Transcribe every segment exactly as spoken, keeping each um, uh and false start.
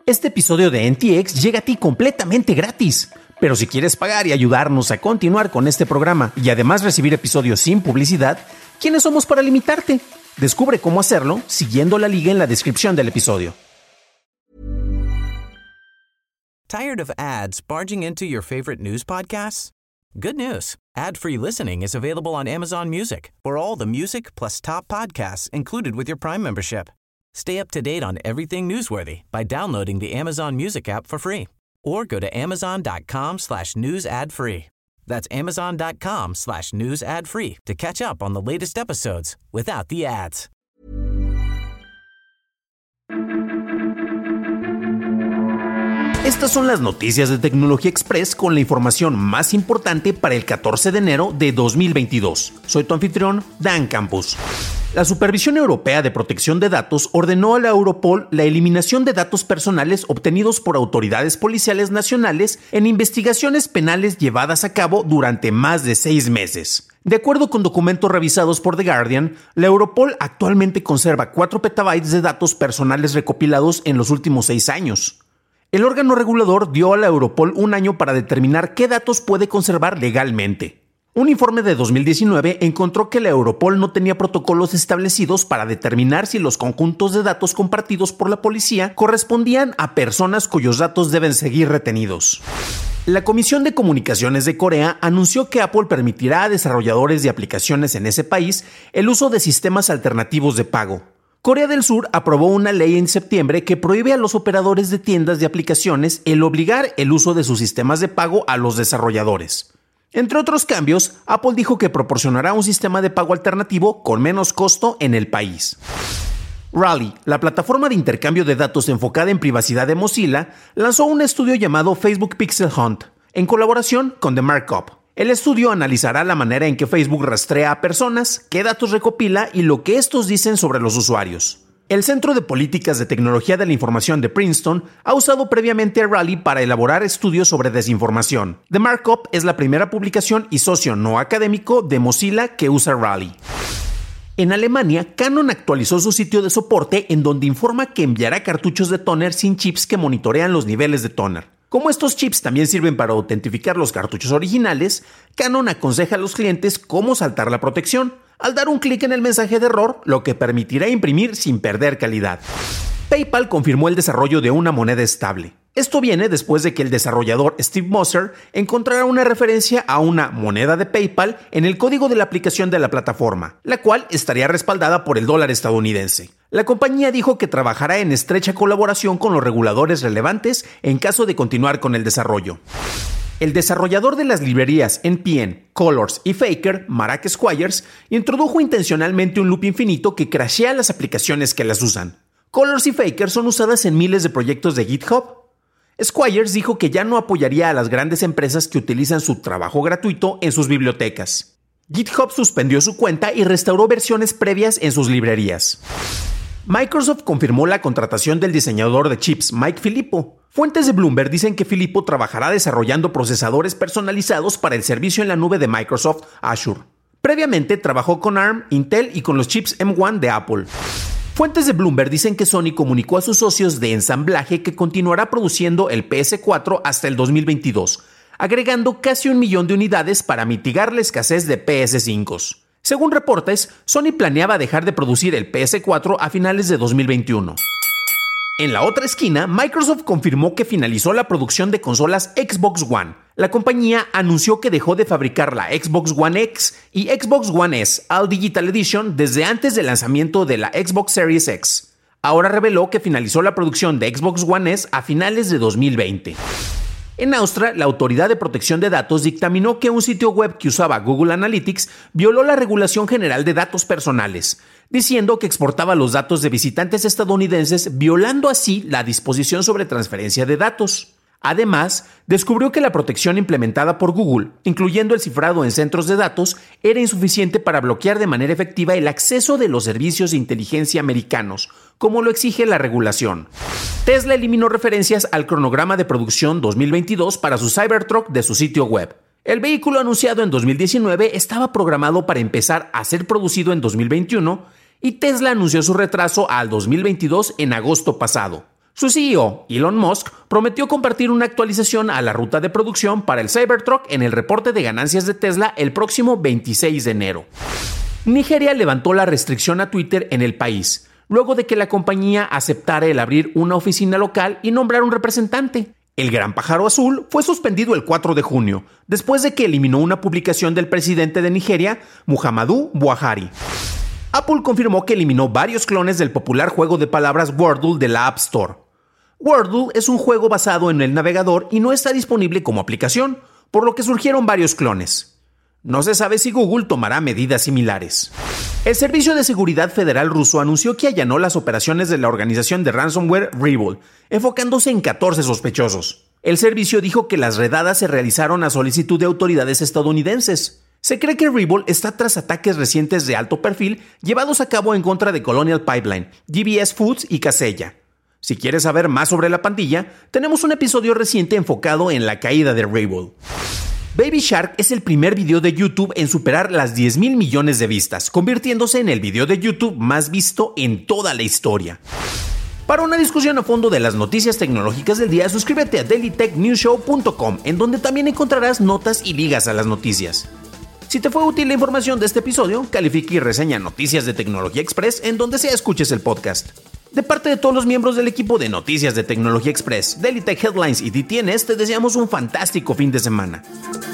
Este episodio de N T X llega a ti completamente gratis. Pero si quieres pagar y ayudarnos a continuar con este programa y además recibir episodios sin publicidad, ¿quiénes somos para limitarte? Descubre cómo hacerlo siguiendo la liga en la descripción del episodio. Tired of ads barging into your favorite news podcasts? Good news. Ad-free listening is available on Amazon Music for all the music plus top podcasts included with your Prime membership. Stay up to date on everything newsworthy by downloading the Amazon Music app for free or go to amazon.com slash news ad free. That's amazon.com slash news ad free to catch up on the latest episodes without the ads. Estas son las noticias de Tecnología Express con la información más importante para el catorce de enero de dos mil veintidós. Soy tu anfitrión, Dan Campos. La Supervisión Europea de Protección de Datos ordenó a la Europol la eliminación de datos personales obtenidos por autoridades policiales nacionales en investigaciones penales llevadas a cabo durante más de seis meses. De acuerdo con documentos revisados por The Guardian, la Europol actualmente conserva cuatro petabytes de datos personales recopilados en los últimos seis años. El órgano regulador dio a la Europol un año para determinar qué datos puede conservar legalmente. Un informe de dos mil diecinueve encontró que la Europol no tenía protocolos establecidos para determinar si los conjuntos de datos compartidos por la policía correspondían a personas cuyos datos deben seguir retenidos. La Comisión de Comunicaciones de Corea anunció que Apple permitirá a desarrolladores de aplicaciones en ese país el uso de sistemas alternativos de pago. Corea del Sur aprobó una ley en septiembre que prohíbe a los operadores de tiendas de aplicaciones el obligar el uso de sus sistemas de pago a los desarrolladores. Entre otros cambios, Apple dijo que proporcionará un sistema de pago alternativo con menos costo en el país. Rally, la plataforma de intercambio de datos enfocada en privacidad de Mozilla, lanzó un estudio llamado Facebook Pixel Hunt, en colaboración con The Markup. El estudio analizará la manera en que Facebook rastrea a personas, qué datos recopila y lo que estos dicen sobre los usuarios. El Centro de Políticas de Tecnología de la Información de Princeton ha usado previamente a Rally para elaborar estudios sobre desinformación. The Markup es la primera publicación y socio no académico de Mozilla que usa Rally. En Alemania, Canon actualizó su sitio de soporte en donde informa que enviará cartuchos de tóner sin chips que monitorean los niveles de tóner. Como estos chips también sirven para autentificar los cartuchos originales, Canon aconseja a los clientes cómo saltar la protección, al dar un clic en el mensaje de error, lo que permitirá imprimir sin perder calidad. PayPal confirmó el desarrollo de una moneda estable. Esto viene después de que el desarrollador Steve Moser encontrara una referencia a una moneda de PayPal en el código de la aplicación de la plataforma, la cual estaría respaldada por el dólar estadounidense. La compañía dijo que trabajará en estrecha colaboración con los reguladores relevantes en caso de continuar con el desarrollo. El desarrollador de las librerías N P N, Colors y Faker, Marek Squires, introdujo intencionalmente un loop infinito que crashea las aplicaciones que las usan. Colors y Faker son usadas en miles de proyectos de GitHub. Squires dijo que ya no apoyaría a las grandes empresas que utilizan su trabajo gratuito en sus bibliotecas. GitHub suspendió su cuenta y restauró versiones previas en sus librerías. Microsoft confirmó la contratación del diseñador de chips Mike Filippo. Fuentes de Bloomberg dicen que Filippo trabajará desarrollando procesadores personalizados para el servicio en la nube de Microsoft Azure. Previamente trabajó con ARM, Intel y con los chips M uno de Apple. Fuentes de Bloomberg dicen que Sony comunicó a sus socios de ensamblaje que continuará produciendo el P S cuatro hasta el dos mil veintidós, agregando casi un millón de unidades para mitigar la escasez de P S cinco. Según reportes, Sony planeaba dejar de producir el P S cuatro a finales de dos mil veintiuno. En la otra esquina, Microsoft confirmó que finalizó la producción de consolas Xbox One. La compañía anunció que dejó de fabricar la Xbox One X y Xbox One S All Digital Edition desde antes del lanzamiento de la Xbox Series X. Ahora reveló que finalizó la producción de Xbox One S a finales de dos mil veinte. En Austria, la Autoridad de Protección de Datos dictaminó que un sitio web que usaba Google Analytics violó la Regulación General de Datos Personales, diciendo que exportaba los datos de visitantes estadounidenses, violando así la disposición sobre transferencia de datos. Además, descubrió que la protección implementada por Google, incluyendo el cifrado en centros de datos, era insuficiente para bloquear de manera efectiva el acceso de los servicios de inteligencia americanos, como lo exige la regulación. Tesla eliminó referencias al cronograma de producción dos mil veintidós para su Cybertruck de su sitio web. El vehículo anunciado en dos mil diecinueve estaba programado para empezar a ser producido en dos mil veintiuno y Tesla anunció su retraso al dos mil veintidós en agosto pasado. Su C E O, Elon Musk, prometió compartir una actualización a la ruta de producción para el Cybertruck en el reporte de ganancias de Tesla el próximo veintiséis de enero. Nigeria levantó la restricción a Twitter en el país, luego de que la compañía aceptara el abrir una oficina local y nombrar un representante. El gran pájaro azul fue suspendido el cuatro de junio, después de que eliminó una publicación del presidente de Nigeria, Muhammadu Buhari. Apple confirmó que eliminó varios clones del popular juego de palabras Wordle de la App Store. Wordle es un juego basado en el navegador y no está disponible como aplicación, por lo que surgieron varios clones. No se sabe si Google tomará medidas similares. El Servicio de Seguridad Federal ruso anunció que allanó las operaciones de la organización de ransomware REvil, enfocándose en catorce sospechosos. El servicio dijo que las redadas se realizaron a solicitud de autoridades estadounidenses. Se cree que REvil está tras ataques recientes de alto perfil llevados a cabo en contra de Colonial Pipeline, G B S Foods y Kaseya. Si quieres saber más sobre la pandilla, tenemos un episodio reciente enfocado en la caída de REvil. Baby Shark es el primer video de YouTube en superar las diez mil millones de vistas, convirtiéndose en el video de YouTube más visto en toda la historia. Para una discusión a fondo de las noticias tecnológicas del día, suscríbete a daily tech news show punto com, en donde también encontrarás notas y ligas a las noticias. Si te fue útil la información de este episodio, califica y reseña Noticias de Tecnología Express en donde sea escuches el podcast. De parte de todos los miembros del equipo de Noticias de Tecnología Express, Daily Tech Headlines y D T N S, te deseamos un fantástico fin de semana.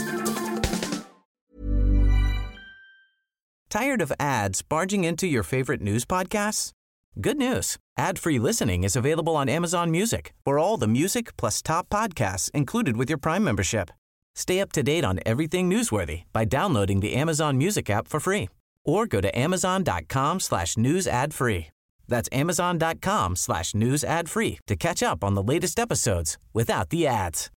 Tired of ads barging into your favorite news podcasts? Good news. Ad-free listening is available on Amazon Music for all the music plus top podcasts included with your Prime membership. Stay up to date on everything newsworthy by downloading the Amazon Music app for free or go to amazon.com slash news ad free. That's amazon.com slash news ad free to catch up on the latest episodes without the ads.